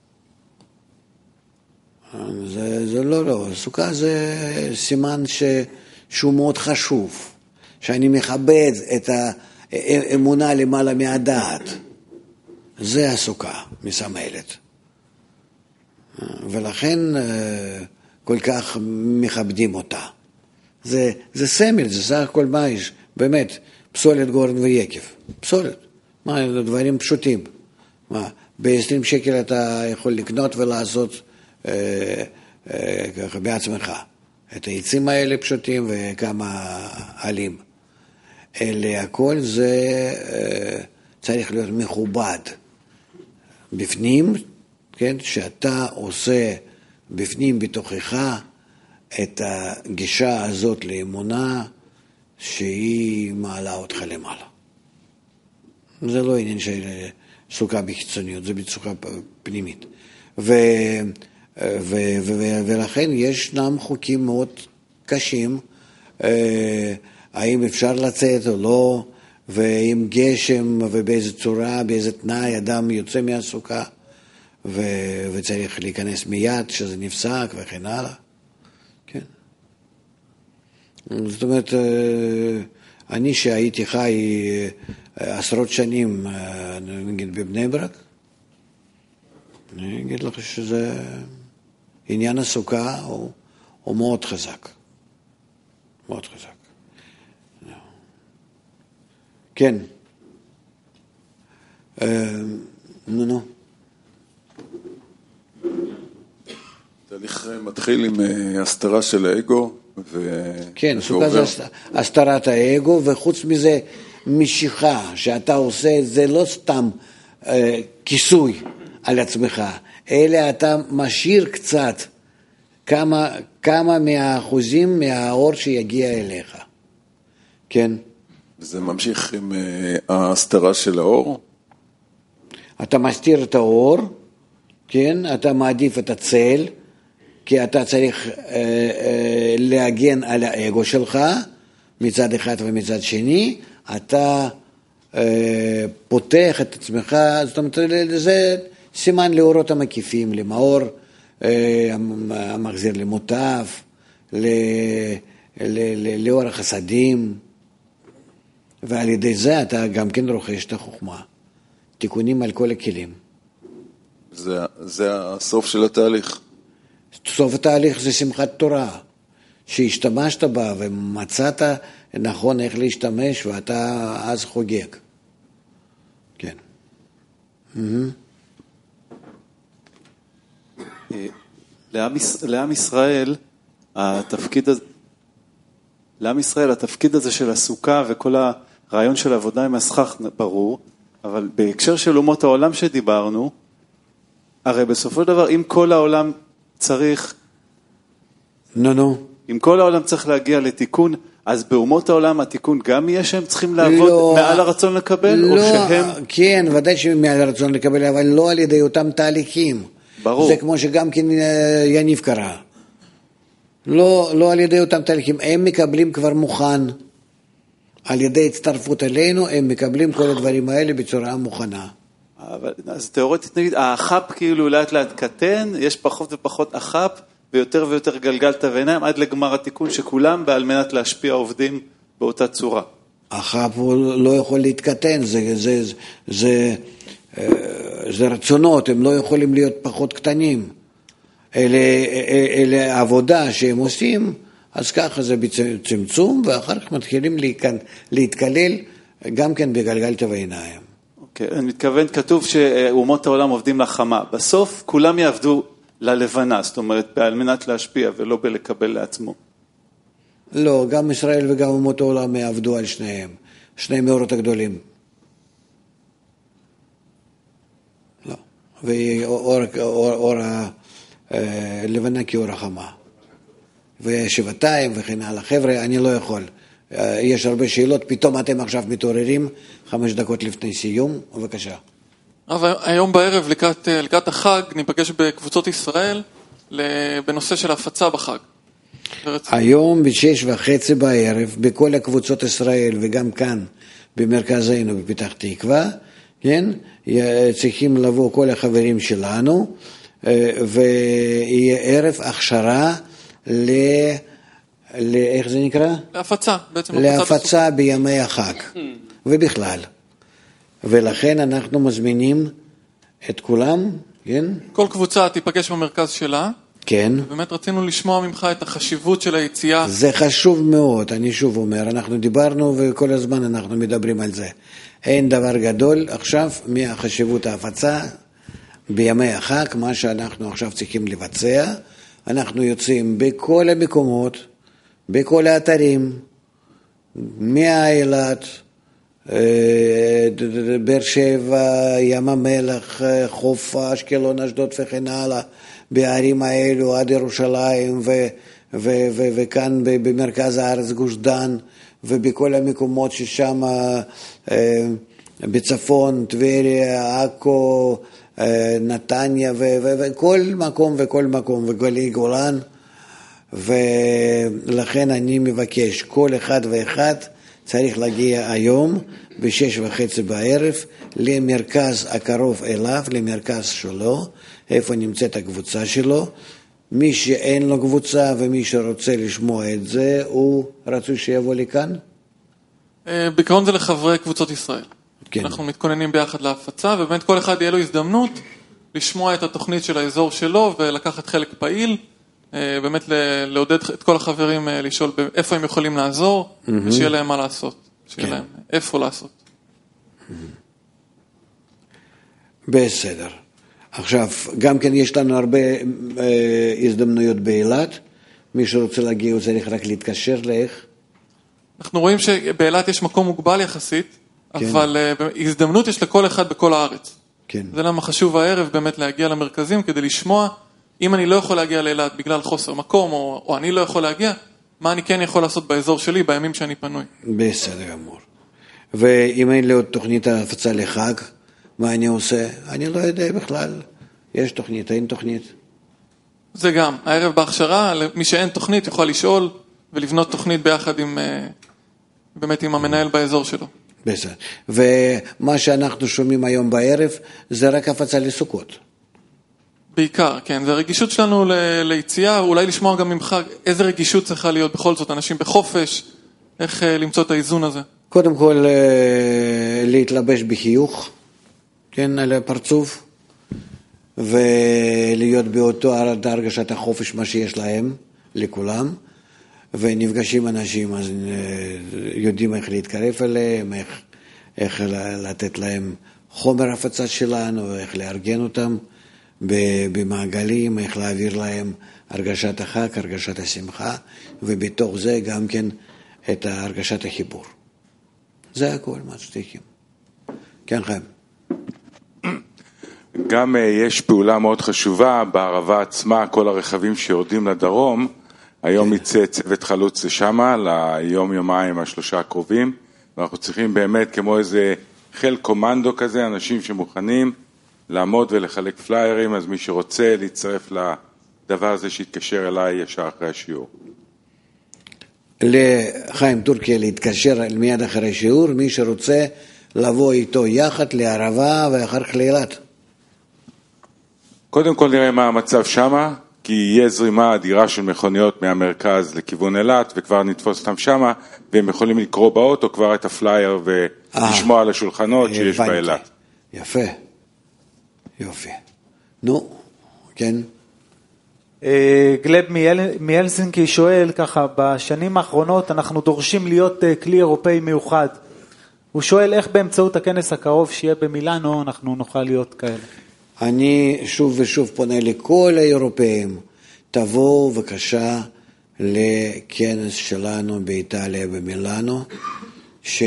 זה, זה לא, לא. סוכה זה סימן ש, שהוא מאוד חשוב, שאני מכבד את האמונה למעלה מהדעת. זה הסוכה, מסמלת. ולכן כל כך מכבדים אותה. זה, זה סמל, זה סך הכל מה יש, באמת, פסולת גורן ויקב. פסולת. מה, דברים פשוטים. מה, ב-עשרים שקל אתה יכול לקנות ולעשות אה, אה, ככה בעצמך. את העצים האלה פשוטים וכמה עלים. אלה הכל זה אה, צריך להיות מכובד. בפנים, כן, שאתה עושה בפנים בתוכך את הגישה הזאת לאמונה שהיא מעלה אותך למעלה. זה לא עניין של סוכה בחיצוניות, זה בסוכה פנימית. ו, ו, ו, ולכן ישנם חוקים מאוד קשים, האם אפשר לצאת או לא, ועם גשם ובאיזה צורה, באיזה תנאי אדם יוצא מהסוכה, ו, וצריך להיכנס מיד שזה נפסק וכן הלאה. כן. זאת אומרת, אני שהייתי חי עשרות שנים, נגיד בבני ברק, אני אגיד לך שזה עניין הסוכה הוא, הוא מאוד חזק. מאוד חזק. כן. נו, נו. התהליך מתחיל עם הסתרה של האגו. כן, סוכה זה הסתרת האגו, וחוץ מזה משיכה שאתה עושה, זה לא סתם אה, כיסוי על עצמך, אלא אתה משאיר קצת כמה, כמה מהאחוזים מהאור שיגיע אליך. כן. זה ממשיך עם אה, ההסתרה של האור? אתה מסתיר את האור, כן, אתה מעדיף את הצל, כי אתה צריך אה, אה, להגן על האגו שלך, מצד אחד ומצד שני, אתה אה, פותח את עצמך, זאת אומרת, זה סימן לאורות המקיפים, למאור, אה, המחזיר למוטב, ל, ל, ל, לאור החסדים, ועל ידי זה אתה גם כן רוכש את החוכמה, תיקונים על כל הכלים. זה, זה הסוף של התהליך. סוף התהליך זה שמחת תורה, שהשתמשת בה ומצאת נכון איך להשתמש, ואתה אז חוגג. כן. לעם ישראל, התפקיד הזה, לעם ישראל, התפקיד הזה של הסוכה וכל הרעיון של עבודה עם הסכך ברור, אבל בהקשר של אומות העולם שדיברנו, הרי בסופו של דבר, אם כל העולם צריך, נו, נו. אם כל העולם צריך להגיע לתיקון, אז באומות העולם התיקון גם יהיה שהם צריכים לעבוד לא, מעל הרצון לקבל, לא, או שהם... כן, ודאי שמעל הרצון לקבל, אבל לא על ידי אותם תהליכים. ברור. זה כמו שגם כן יניב קרא. לא, לא על ידי אותם תהליכים. הם מקבלים כבר מוכן. על ידי הצטרפות אלינו, הם מקבלים כל הדברים האלה בצורה מוכנה. אבל, אז תיאורטית נגיד, האחפ כאילו לאט לאט קטן, יש פחות ופחות אחפ, ויותר ויותר גלגלת ועיניים, עד לגמר התיקון שכולם בעל מנת להשפיע עובדים באותה צורה. אחפ הוא לא יכול להתקטן, זה, זה, זה, זה, זה רצונות, הם לא יכולים להיות פחות קטנים. אלה, אלה עבודה שהם עושים, אז ככה זה בצמצום, ואחר כך מתחילים להתקלל גם כן בגלגלת ועיניים. אוקיי, אני מתכוון, כתוב שאומות העולם עובדים לחמה. בסוף כולם יעבדו ללבנה, זאת אומרת, על מנת להשפיע ולא בלקבל לעצמו. לא, גם ישראל וגם אומות העולם יעבדו על שניהם, שני מאורות הגדולים. לא, ואור אור, אור, לבנה כאור החמה. ושבעתיים וכן הלאה. חבר'ה, אני לא יכול. יש הרבה שאלות, פתאום אתם עכשיו מתעוררים, חמש דקות לפני סיום, בבקשה. אבל היום בערב, לקראת, לקראת החג, ניפגש בקבוצות ישראל, בנושא של הפצה בחג. היום בשש וחצי בערב, בכל הקבוצות ישראל, וגם כאן, במרכזנו, בפתח תקווה, כן? צריכים לבוא כל החברים שלנו, ויהיה ערב הכשרה ל... ל... איך זה נקרא? להפצה, בעצם. להפצה בימי החג, ובכלל. ולכן אנחנו מזמינים את כולם, כן? כל קבוצה תיפגש במרכז שלה. כן. ובאמת רצינו לשמוע ממך את החשיבות של היציאה. זה חשוב מאוד, אני שוב אומר, אנחנו דיברנו וכל הזמן אנחנו מדברים על זה. אין דבר גדול עכשיו מהחשיבות ההפצה בימי החג, מה שאנחנו עכשיו צריכים לבצע. אנחנו יוצאים בכל המקומות, בכל האתרים, מהאילת, באר שבע, ים המלח, חוף אשקלון, אשדוד וכן הלאה, בערים האלו עד ירושלים ו- ו- ו- וכאן במרכז הארץ גוש דן ובכל המקומות ששם בצפון, טבריה, עכו, נתניה ו- ו- וכל מקום וכל מקום וגלי גולן. ולכן אני מבקש, כל אחד ואחד צריך להגיע היום בשש וחצי בערב למרכז הקרוב אליו, למרכז שלו, איפה נמצאת הקבוצה שלו. מי שאין לו קבוצה ומי שרוצה לשמוע את זה, הוא רצוי שיבוא לכאן? בעיקרון זה לחברי קבוצות ישראל. כן. אנחנו מתכוננים ביחד להפצה, ובאמת כל אחד יהיה לו הזדמנות לשמוע את התוכנית של האזור שלו ולקחת חלק פעיל. באמת לעודד את כל החברים לשאול איפה הם יכולים לעזור, mm-hmm. ושיהיה להם מה לעשות, שיהיה כן. להם איפה לעשות. Mm-hmm. בסדר. עכשיו, גם כן יש לנו הרבה אה, הזדמנויות באילת, מי שרוצה להגיע הוא צריך רק להתקשר לאיך. אנחנו רואים שבאילת יש מקום מוגבל יחסית, כן. אבל אה, הזדמנות יש לכל אחד בכל הארץ. כן. זה למה חשוב הערב באמת להגיע למרכזים כדי לשמוע, אם אני לא יכול להגיע לאילת בגלל חוסר מקום, או, או אני לא יכול להגיע, מה אני כן יכול לעשות באזור שלי, בימים שאני פנוי. בסדר גמור. ואם אין לי עוד תוכנית ההפצה לחג, מה אני עושה? אני לא יודע בכלל. יש תוכנית, אין תוכנית. זה גם, הערב בהכשרה, מי שאין תוכנית יוכל לשאול, ולבנות תוכנית ביחד עם, באמת עם המנהל באזור שלו. בסדר. ומה שאנחנו שומעים היום בערב, זה רק הפצה לסוכות. בעיקר, כן. זה הרגישות שלנו ל- ליציאה, אולי לשמוע גם ממך איזה רגישות צריכה להיות בכל זאת, אנשים בחופש, איך uh, למצוא את האיזון הזה. קודם כל, uh, להתלבש בחיוך, כן, על הפרצוף, ולהיות באותו הרגשת החופש מה שיש להם, לכולם, ונפגשים אנשים, אז uh, יודעים איך להתקרב אליהם, איך, איך לתת להם חומר הפצה שלנו, איך לארגן אותם, במעגלים, איך להעביר להם הרגשת החג, הרגשת השמחה, ובתוך זה גם כן את הרגשת החיבור. זה הכל מה שצריכים. כן, חיים. גם יש פעולה מאוד חשובה בערבה עצמה, כל הרכבים שיורדים לדרום, היום יצא צוות חלוץ לשמה, ליום יומיים השלושה הקרובים, ואנחנו צריכים באמת כמו איזה חיל קומנדו כזה, אנשים שמוכנים לעמוד ולחלק פליירים, אז מי שרוצה להצטרף לדבר הזה שיתקשר אליי ישר אחרי השיעור. לחיים טורקיה להתקשר מיד אחרי השיעור, מי שרוצה לבוא איתו יחד לערבה ואחר כך לאילת. קודם כל נראה מה המצב שמה, כי יהיה זרימה אדירה של מכוניות מהמרכז לכיוון אילת, וכבר נתפוס אותם שמה, והם יכולים לקרוא באוטו כבר את הפלייר ולשמוע על השולחנות שיש באילת. יפה. יופי. נו, כן. גלב מיאלסינקי שואל ככה, בשנים האחרונות אנחנו דורשים להיות כלי אירופאי מיוחד. הוא שואל איך באמצעות הכנס הקרוב שיהיה במילאנו אנחנו נוכל להיות כאלה. אני שוב ושוב פונה לכל האירופאים, תבואו בבקשה לכנס שלנו באיטליה במילאנו, ש...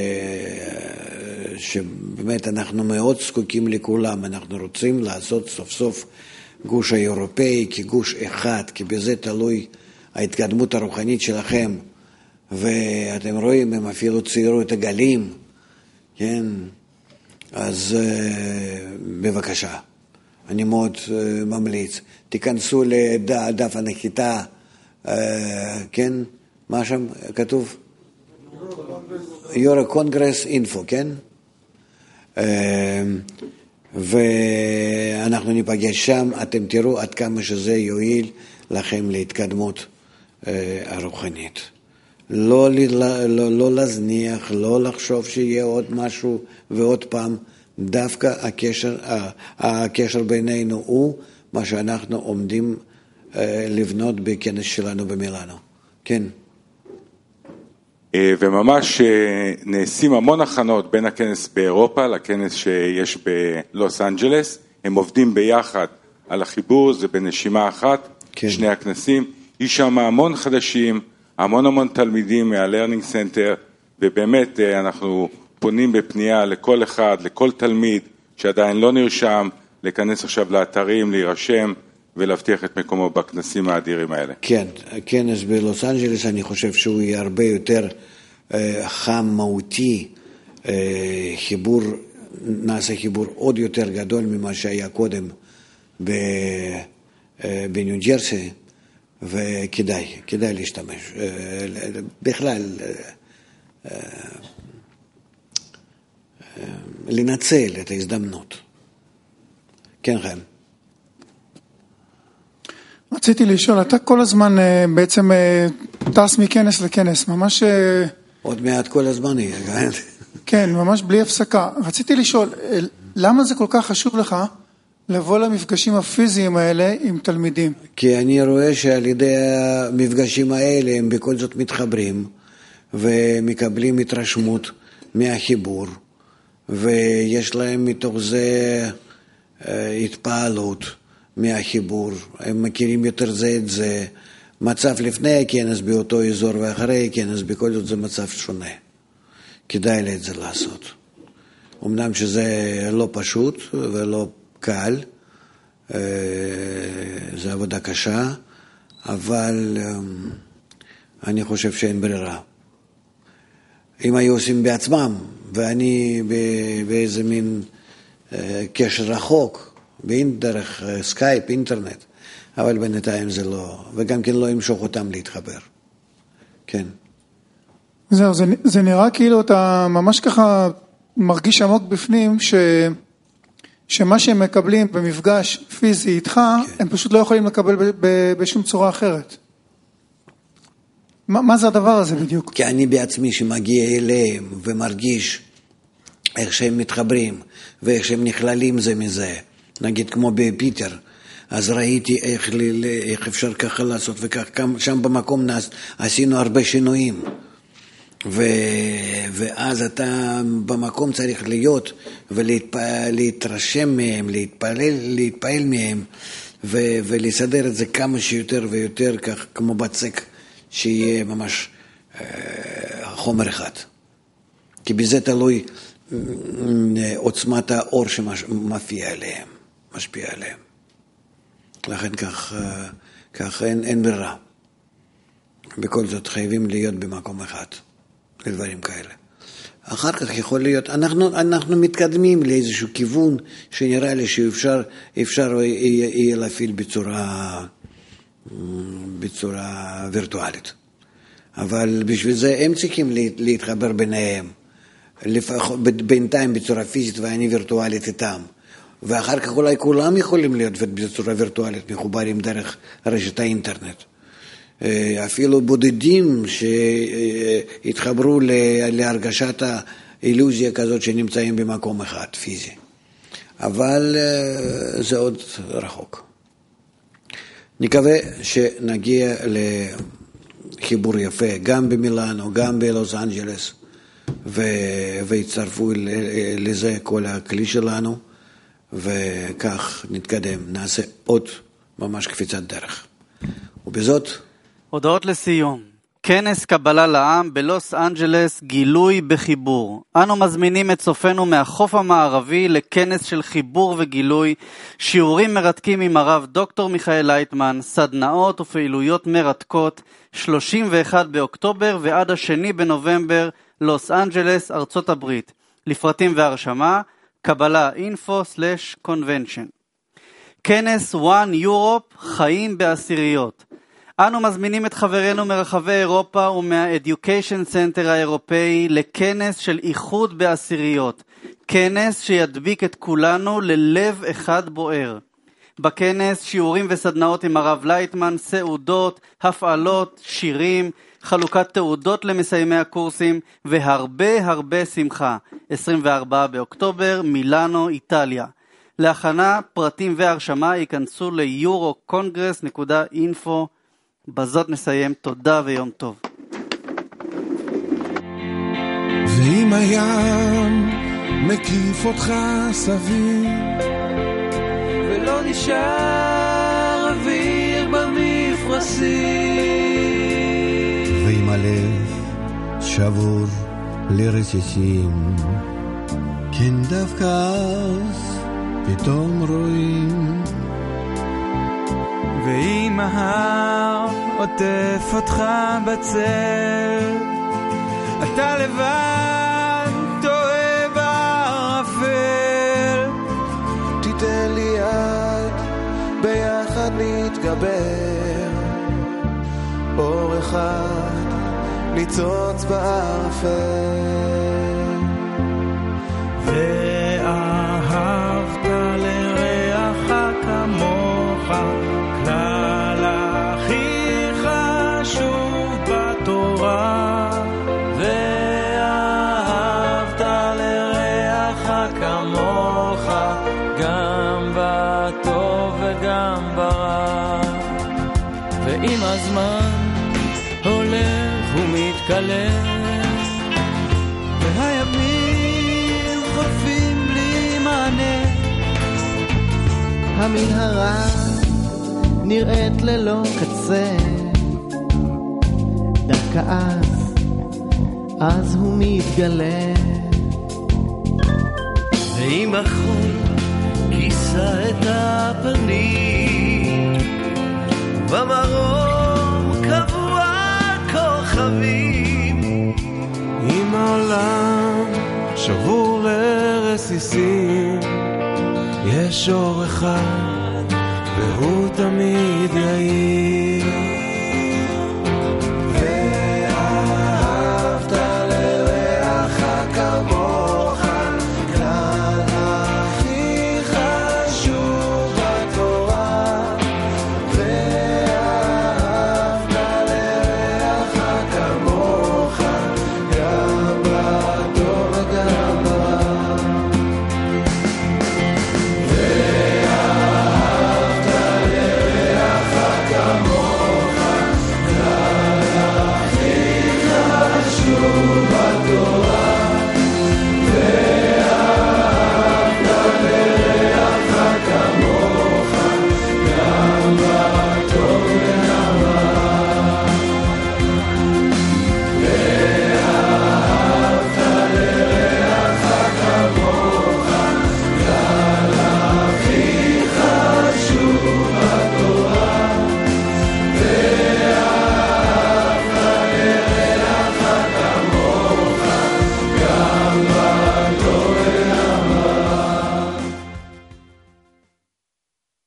שבאמת אנחנו מאוד זקוקים לכולם, אנחנו רוצים לעשות סוף סוף גוש האירופאי כגוש אחד, כי בזה תלוי ההתקדמות הרוחנית שלכם, ואתם רואים, הם אפילו ציירו את הגלים, כן? אז בבקשה, אני מאוד ממליץ, תיכנסו לדף הנחיתה, כן? מה שם כתוב? יורו קונגרס אינפו, כן? ואנחנו ניפגש שם, אתם תראו עד כמה שזה יועיל לכם להתקדמות הרוחנית. לא, לא, לא להזניח, לא לחשוב שיהיה עוד משהו ועוד פעם, דווקא הקשר, הקשר בינינו הוא מה שאנחנו עומדים לבנות בכנס שלנו במילאנו. כן. וממש נעשים המון הכנות בין הכנס באירופה לכנס שיש בלוס אנג'לס, הם עובדים ביחד על החיבור, זה בנשימה אחת, כן. שני הכנסים, יש שם המון חדשים, המון המון תלמידים מהלרנינג סנטר, ובאמת אנחנו פונים בפנייה לכל אחד, לכל תלמיד שעדיין לא נרשם, להיכנס עכשיו לאתרים, להירשם ולהבטיח את מקומו בכנסים האדירים האלה. כן, הכנס בלוס אנג'לס אני חושב שהוא יהיה הרבה יותר אה, חם, מהותי, אה, חיבור, נעשה חיבור עוד יותר גדול ממה שהיה קודם ב, אה, בניו ג'רסי, וכדאי, כדאי להשתמש. אה, בכלל, אה, אה, לנצל את ההזדמנות. כן, חיים. רציתי לשאול, אתה כל הזמן בעצם טס מכנס לכנס, ממש... עוד מעט כל הזמן יהיה, כן? כן, ממש בלי הפסקה. רציתי לשאול, למה זה כל כך חשוב לך לבוא למפגשים הפיזיים האלה עם תלמידים? כי אני רואה שעל ידי המפגשים האלה הם בכל זאת מתחברים, ומקבלים התרשמות מהחיבור, ויש להם מתוך זה התפעלות מהחיבור, הם מכירים יותר זה את זה, מצב לפני הכנס באותו אזור ואחרי הכנס, בכל זאת זה מצב שונה. כדאי לי את זה לעשות. אמנם שזה לא פשוט ולא קל, זה עבודה קשה, אבל אני חושב שאין ברירה. אם היו עושים בעצמם, ואני באיזה מין קשר רחוק, דרך סקייפ, אינטרנט, אבל בינתיים זה לא, וגם כן לא ימשוך אותם להתחבר. כן. זהו, זה, זה נראה כאילו אתה ממש ככה מרגיש עמוק בפנים ש, שמה שהם מקבלים במפגש פיזי איתך, כן. הם פשוט לא יכולים לקבל ב, ב, בשום צורה אחרת. מה, מה זה הדבר הזה בדיוק? כי אני בעצמי שמגיע אליהם ומרגיש איך שהם מתחברים ואיך שהם נכללים זה מזה. נגיד כמו בפיטר, אז ראיתי איך, איך אפשר ככה לעשות וכך, שם במקום נס, עשינו הרבה שינויים. ו, ואז אתה במקום צריך להיות ולהתרשם מהם, להתפעל, להתפעל מהם ו, ולסדר את זה כמה שיותר ויותר כך כמו בצק שיהיה ממש אה, חומר אחד. כי בזה תלוי אה, עוצמת האור שמפיע עליהם, משפיע עליהם. לכן כך, אה, כך אין, אין ברירה. בכל זאת חייבים להיות במקום אחד. לדברים כאלה. אחר כך יכול להיות, אנחנו, אנחנו מתקדמים לאיזשהו כיוון שנראה לי שאפשר אפשר יהיה, יהיה להפעיל בצורה, בצורה וירטואלית. אבל בשביל זה הם צריכים להתחבר ביניהם, לפחות, בינתיים בצורה פיזית ואני וירטואלית איתם. ואחר כך אולי כולם יכולים להיות בצורה וירטואלית מחוברים דרך רשת האינטרנט. אפילו בודדים שהתחברו להרגשת האילוזיה כזאת שנמצאים במקום אחד, פיזי. אבל זה עוד רחוק. נקווה שנגיע לחיבור יפה, גם במילאנו, גם בלוס אנג'לס, והצטרפו לזה כל הכלי שלנו, וכך נתקדם, נעשה עוד ממש קפיצת דרך. ובזאת, הודעות לסיום. כנס קבלה לעם בלוס אנג'לס, גילוי בחיבור. אנו מזמינים את צופנו מהחוף המערבי לכנס של חיבור וגילוי, שיעורים מרתקים עם הרב דוקטור מיכאל לייטמן, סדנאות ופעילויות מרתקות, שלושים ואחד באוקטובר ועד השני בנובמבר, לוס אנג'לס, ארצות הברית. לפרטים והרשמה, קבלה info slash convention. כנס One Europe, חיים בעשיריות. אנו מזמינים את חברינו מרחבי אירופה ומה-Education Center האירופאי לכנס של איחוד בעשיריות. כנס שידביק את כולנו ללב אחד בוער. בכנס שיעורים וסדנאות עם הרב לייטמן, סעודות, הפעלות, שירים, חלוקת תעודות למסיימי הקורסים והרבה הרבה שמחה. עשרים וארבעה באוקטובר, מילאנו, איטליה. להכנה, פרטים והרשמה ייכנסו ל-יורו קונגרס נקודה אינפו. בזאת נסיים, תודה ויום טוב. ואם הים מקיף אותך סביב ולא נשאר אוויר במפרשים, ואם הלב שבור לרסיסים, כן דווקא אז פתאום רואים. ואם ההר עוטף אותך בצל, אתה לבד טועה בערפל, תיתן לי יד, ביחד נתגבר, אור אחד ניצוץ בערפל. ואהבת לרעך כמוך, כלל הכי חשוב בתורה. ואהבת לרעך כמוך, גם בטוב וגם ברע. ועם הזמן הולך ומתקלם, והימים חופים בלי מענה, המנהרה נראית ללא קצה, דווקא אז, אז הוא מתגלה. ואם החול כיסה את הפנים, במרום קבוע כוכבים, אם העולם שבור לרסיסים, יש אור אחד והוא תמיד יעיר.